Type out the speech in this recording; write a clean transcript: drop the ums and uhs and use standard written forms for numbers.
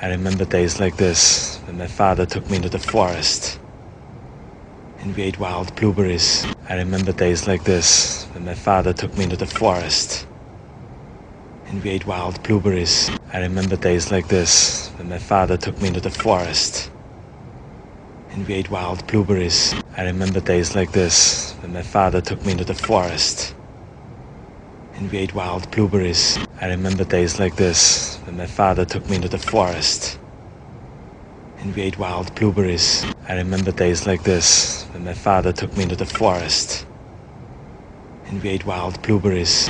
I remember days like this, when my father took me into the forest, and we ate wild blueberries. I remember days like this, when my father took me into the forest, and we ate wild blueberries. I remember days like this, when my father took me into the forest, and we ate wild blueberries. I remember days like this, when my father took me into the forest, and we ate wild blueberries. I remember days like this, when my father took me into the forest, and we ate wild blueberries. I remember days like this, when my father took me into the forest, and we ate wild blueberries.